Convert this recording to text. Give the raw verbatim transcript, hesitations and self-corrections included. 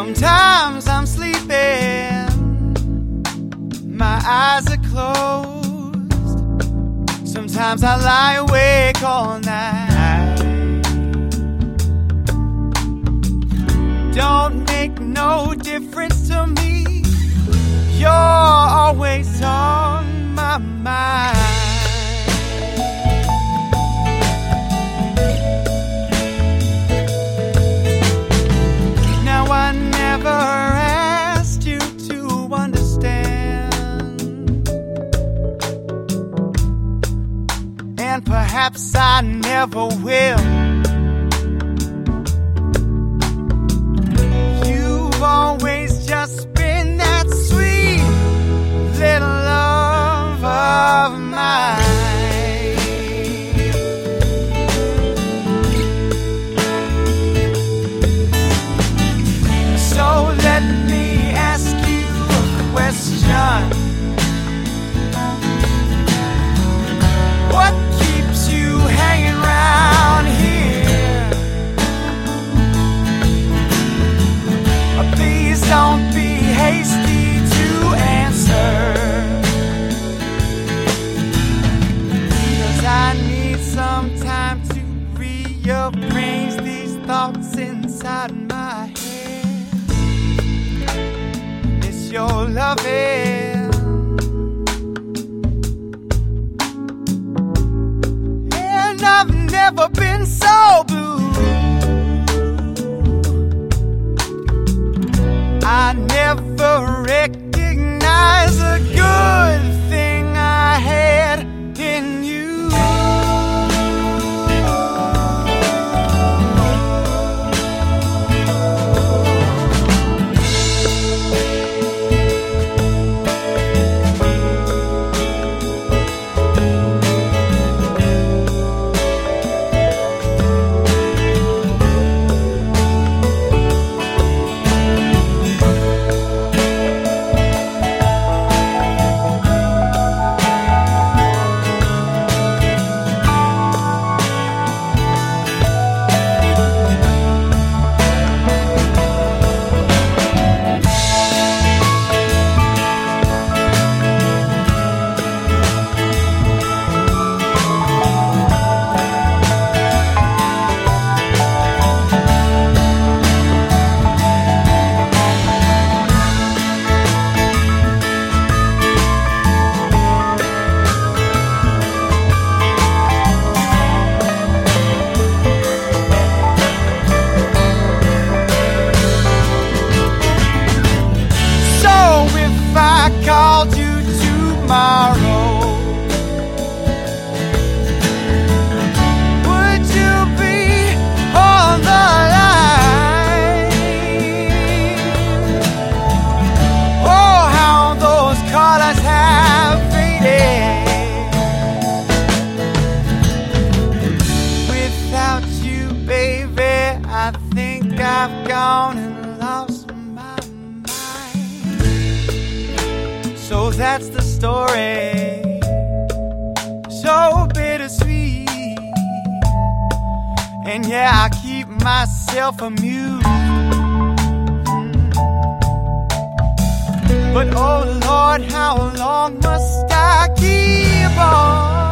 Sometimes I'm sleeping, my eyes are closed. Sometimes I lie awake all night. Don't make no difference to me, you're always on my mind. Now I never asked you to understand, and perhaps I never will. You've always just been that sweet little love of mine. So let me ask you a question. What keeps you hanging around here? Please don't be hasty to answer, 'cause I need some time to rearrange these thoughts inside my head. It's your loving, and I've never been so blue. I never recognized the good thing I had in you. Called you tomorrow, would you be on the line? Oh, how those colors have faded. Without you, baby, I think I've gone and lost my mind. So that's the story, so bittersweet. And yeah, I keep myself amused. But oh Lord, how long must I keep on?